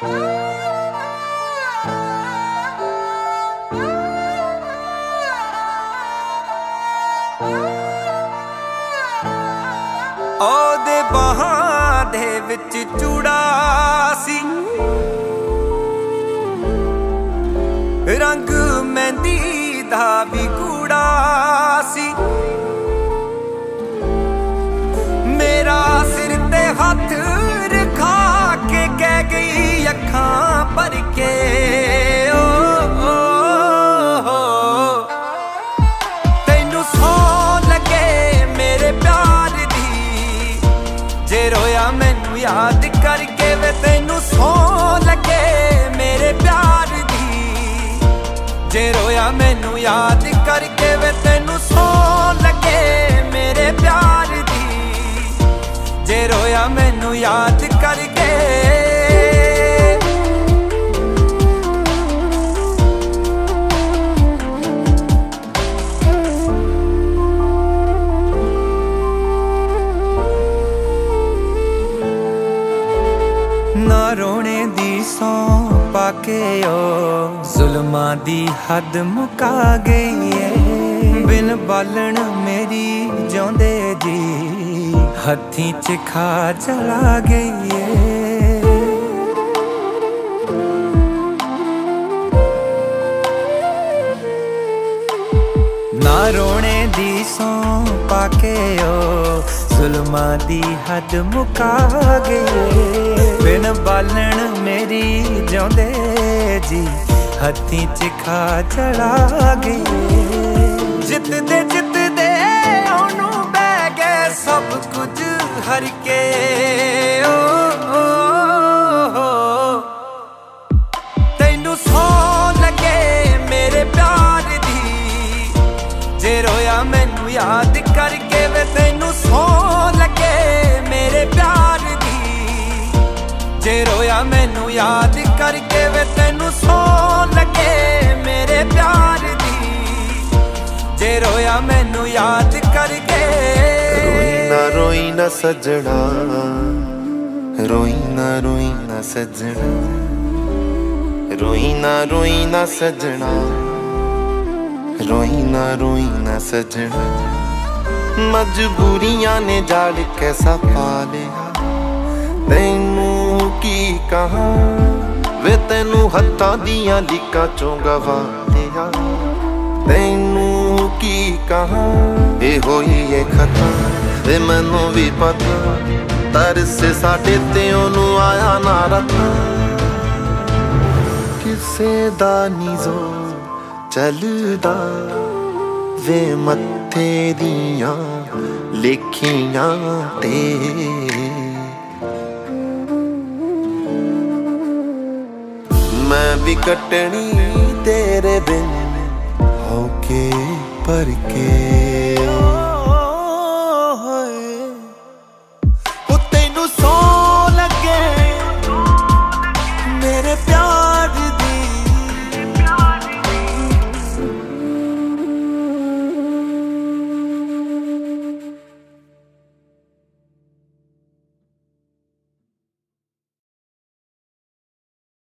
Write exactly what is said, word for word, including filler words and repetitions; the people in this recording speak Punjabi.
ਉਹਦੇ ਬਾਹਾਂ ਦੇ ਵਿੱਚ ਚੂੜਾ ਸੀ, ਰੰਗ ਮਹਿੰਦੀ ਦਾ ਵੀ ਗੂੜਾ ਸੀ। ਮੇਰਾ ਸਿਰ ਤੇ ਹੱਥ ਰਖਾ ਕੇ ਕਹਿ ਗਈ ਅੱਖਾਂ ਭਰ ਕੇ, ਤੈਨੂੰ ਸੌਂ ਲੱਗੇ ਮੇਰੇ ਪਿਆਰ ਦੀ, ਜੇ ਰੋਇਆ ਮੈਨੂੰ ਯਾਦ ਕਰਕੇ ਵੇ। ਤੈਨੂੰ ਸੌਂ ਲੱਗੇ ਮੇਰੇ ਪਿਆਰ ਦੀ, ਜੇ ਰੋਇਆ ਮੈਨੂੰ ਯਾਦ ਕਰਕੇ ਵੇ। ਤੈਨੂੰ ਸੌਂ ਲੱਗੇ ਮੇਰੇ ਪਿਆਰ ਦੀ, ਜੇ ਰੋਇਆ ਮੈਨੂੰ ਯਾਦ ਕਰਕੇ। ਨਾ ਰੋਣੇ ਦੀ ਸੌਂ ਪਾ ਕੇ ਓ ਜ਼ੁਲਮਾਂ ਦੀ ਹੱਦ ਮੁਕਾ ਗਈ ਏ। ਬਿਨ ਬਾਲਣ ਮੇਰੀ ਜਿਉਂਦੇ ਜੀ ਹੱਥੀਂ ਚ ਖਾ ਚਲਾ ਗਈ ਏ। ਨਾ ਰੋਣੇ ਦੀ ਸੌਂ ਪਾ ਕੇ ਓ ਜ਼ੁਲਮਾਂ ਦੀ ਹੱਦ ਮੁਕਾ ਗਈ। ਬਿਨ ਬਾਲਣ ਮੇਰੀ ਜਿਉਂਦੇ ਜੀ ਹੱਥੀਂ ਚ ਖਾ ਚਲਾ ਗਈ। ਜਿੱਤਦੇ ਜਿੱਤਦੇ ਉਹਨੂੰ ਬਹਿ ਗਏ ਸਭ ਕੁਝ ਹਰ ਕੇ, ਓ, ਓ, ਓ। ਤੈਨੂੰ ਸੌਂ ਲੱਗੇ ਮੇਰੇ ਪਿਆਰ ਦੀ, ਜੇ ਰੋਇਆ ਮੈਨੂੰ ਯਾਦ ਕਰਕੇ ਵੇ। ਤੈਨੂੰ ਸੌਂ ਲੱਗੇ ਮੇਰੇ ਪਿਆਰ ਦੀ, ਜੇ ਰੋਇਆ ਮੈਨੂੰ ਯਾਦ ਕਰਕੇ ਵੇ। ਤੈਨੂੰ ਸੌਂ ਲੱਗੇ ਮੇਰੇ ਪਿਆਰ ਦੀ, ਜੇ ਰੋਇਆ ਮੈਨੂੰ ਯਾਦ ਕਰਕੇ। ਰੋਈ ਨਾ ਰੋਈ ਨਾ ਸੱਜਣਾ, ਰੋਈ ਨਾ ਰੋਈ ਨਾ ਸੱਜਣਾ, ਰੋਈ ਨਾ ਰੋਈ ਨਾ ਸੱਜਣਾ, ਰੋਈ ਨਾ ਰੋਈ ਨਾ ਸੱਜਣਾ। ਮਜਬੂਰੀਆਂ ਨੇ ਜਾਲ ਕੈਸਾ ਪਾ ਲਿਆ, ਤੈਨੂੰ ਕੀ ਕਹਾਂ ਵੇ। ਤੈਨੂੰ ਹੱਥਾਂ ਦੀਆਂ ਲੀਕਾਂ ਚੋਂ ਗਵਾ ਲਿਆ, ਤੈਨੂੰ ਕੀ ਕਹਾਂ। ਇਹ ਹੋਈ ਏ ਖਤਾ ਵੇ ਮੈਨੂੰ ਵੀ ਪਤਾ, ਤਰਸ ਸਾਡੇ ਤੇ ਉਹਨੂੰ ਆਇਆ ਨਾ ਰਤਾ। ਕਿਸੇ ਦਾ ਨੀ ਜ਼ੋਰ ਚੱਲਦਾ ਵੇ ਮੱਥੇ ਦੀਆਂ ਲੇਖੀਆਂ ਤੇ। ਮੈਂ ਵੀ ਕੱਟਣੀ ਤੇਰੇ ਬਿਨ ਹੋ ਕੇ ਭਰ ਕੇ।